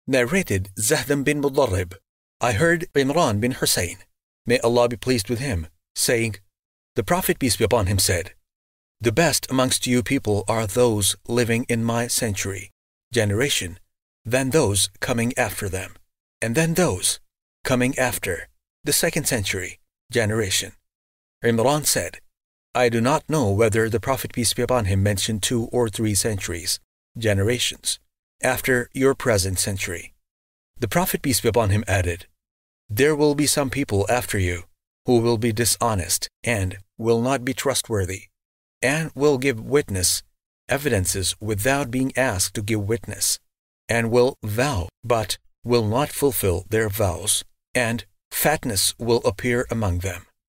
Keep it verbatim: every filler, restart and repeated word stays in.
Narrated Zahdam bin Mudarrib, I heard Imran bin Hussein, may Allah be pleased with him, saying, the Prophet peace be upon him said, the best amongst you people are those living in my century, generation, then those coming after them, and then those coming after the second century, generation. Imran said, I do not know whether the Prophet peace be upon him mentioned two or three centuries, generations, after your present century. The Prophet peace be upon him added, there will be some people after you who will be dishonest and will not be trustworthy, and will give witness evidences without being asked to give witness, and will vow but will not fulfill their vows, and fatness will appear among them.